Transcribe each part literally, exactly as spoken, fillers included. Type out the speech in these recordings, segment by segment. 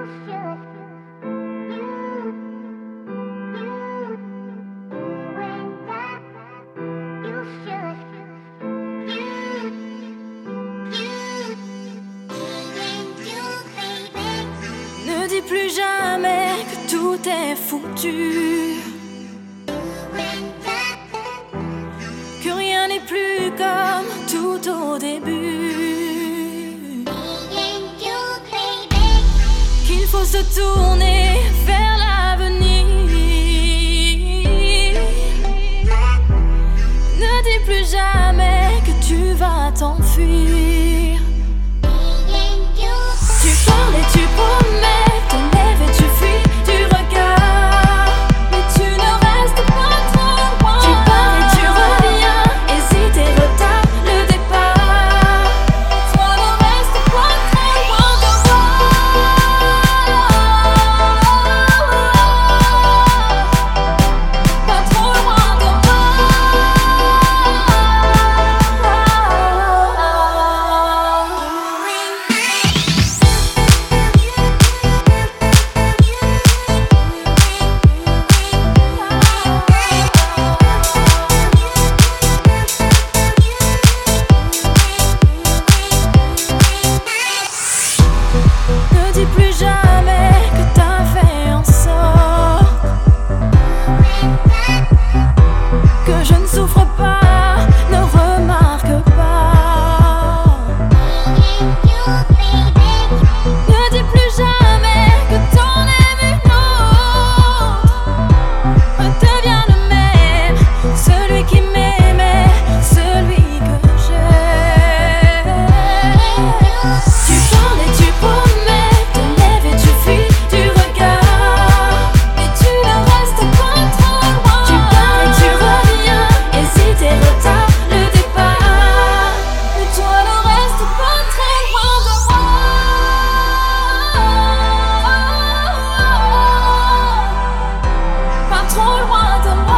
Ne dis plus jamais que tout est foutu, que rien n'est plus comme tout au début, qu'il faut se tourner vers l'avenir. Ne dis plus jamais que tu vas t'enfuir. Tu parles et tu promets, te lèves et tu fuis du regard, mais tu ne restes pas trop loin. Tu pars et tu reviens, hésite et retarde le départ. Toi ne reste pas très loin de moi. Pas trop loin de moi. Ne dis plus jamais que t'as fait en sorte que je ne souffre pas, ne remarque pas. Ne dis plus jamais que t'en aimes une autre. Deviens le même, celui qui m'aimait, celui que j'aime. Tu parles et tu promets, te lèves et tu fuis du regard, mais tu ne restes pas trop loin. Tu pars et tu reviens, hésite et retarde le départ, mais toi ne restes pas très loin de moi. Pas trop loin de moi.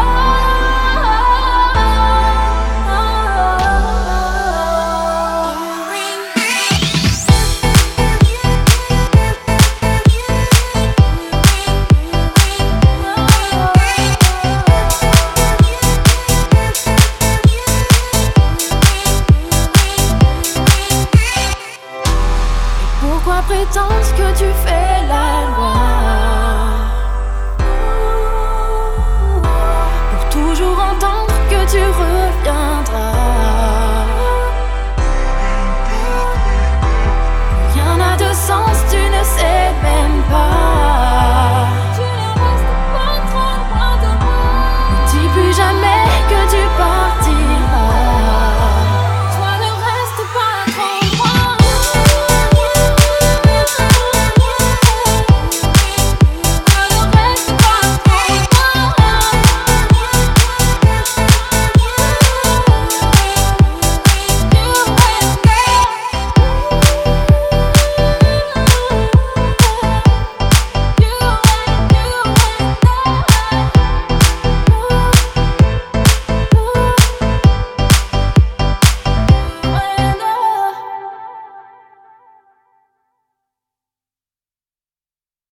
Pourquoi prétendre que tu fais la loi?